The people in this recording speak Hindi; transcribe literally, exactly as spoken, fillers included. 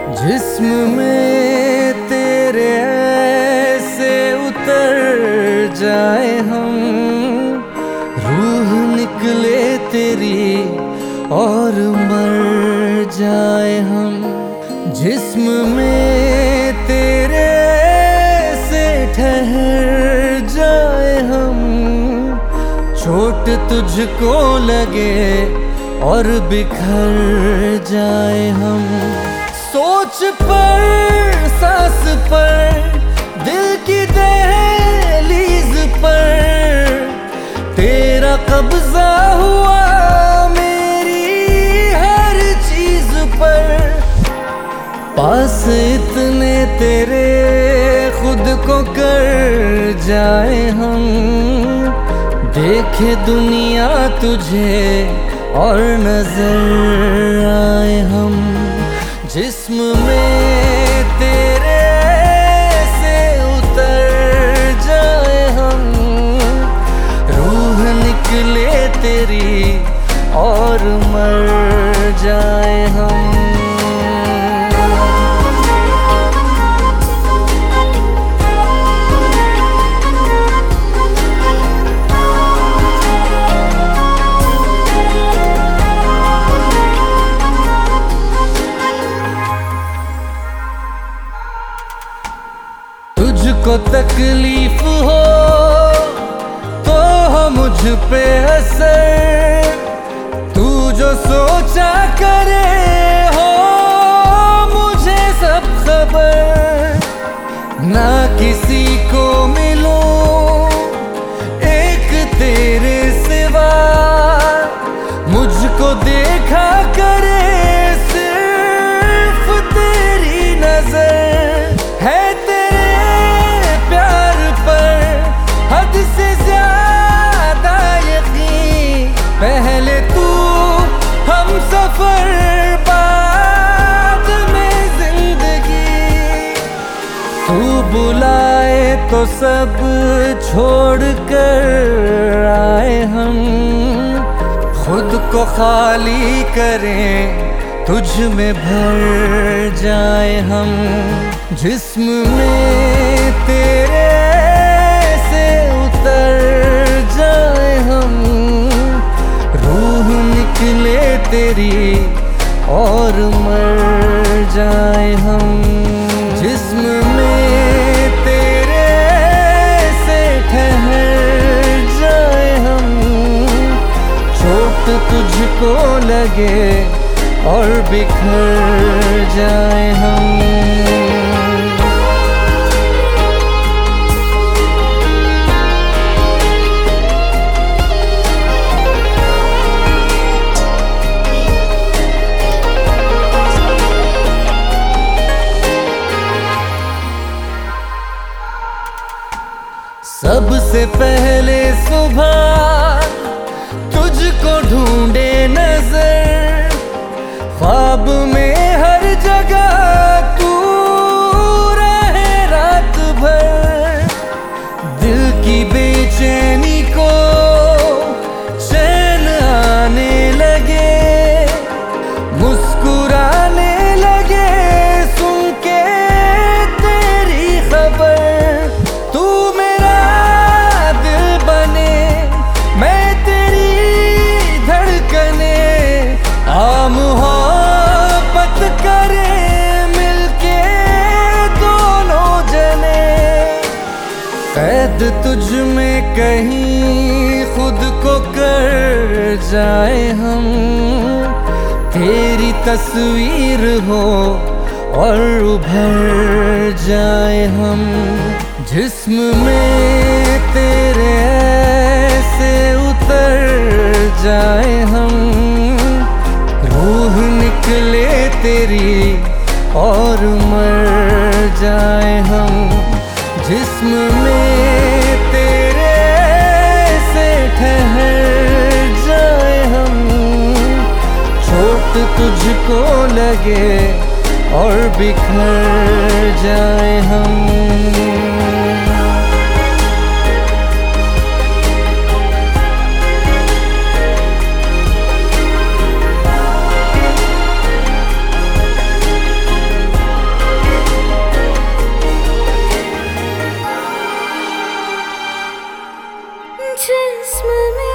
जिस्म में तेरे ऐसे उतर जाए हम, रूह निकले तेरी और मर जाए हम। जिस्म में तेरे ऐसे ठहर जाए हम, चोट तुझको लगे और बिखर जाए हम। सोच पर सांस पर दिल की दहलीज पर तेरा कब्जा हुआ मेरी हर चीज पर। पास इतने तेरे खुद को कर जाए हम, देखे दुनिया तुझे और नजर आए हम। जिस्म में तेरे से उतर जाए हम, रूह निकले तेरी और मर जाए हम। तुझको तकलीफ हो तो हो मुझ पे असर, तू जो सोचा करे हो मुझे सब खबर। ना किसी को मिलूं एक तेरे सिवा, मुझको देखा करे सिर्फ तेरी नजर। है से ज्यादा यकीन पहले तू हम सफर बाद में जिंदगी। तू बुलाए तो सब छोड़ कर आए हम, खुद को खाली करें तुझ में भर जाए हम। जिस्म में तेरे उतर जाए हम, रूह निकले तेरी और मर जाए हम। जिस्म में तेरे से ठहर जाए हम, चोट तुझको लगे और बिखर जाए हम। सबसे पहले सुबह तुझको ढूंढे नजर, ख्वाब में हर जगह तू रहे रात भर। दिल की बेचैनी को चैन आने लगे, मुस्कुराने लगे सुन के तेरी खबर। कैद तुझ में कहीं खुद को कर जाए हम, तेरी तस्वीर हो और उभर जाए हम। जिस्म में तेरे ऐसे उतर जाए हम, रूह निकले तेरी और मर जाए हम। जिस्म में तेरे से ठहर जाए हम, चोट तुझको लगे और बिखर जाए हम। जिस्म में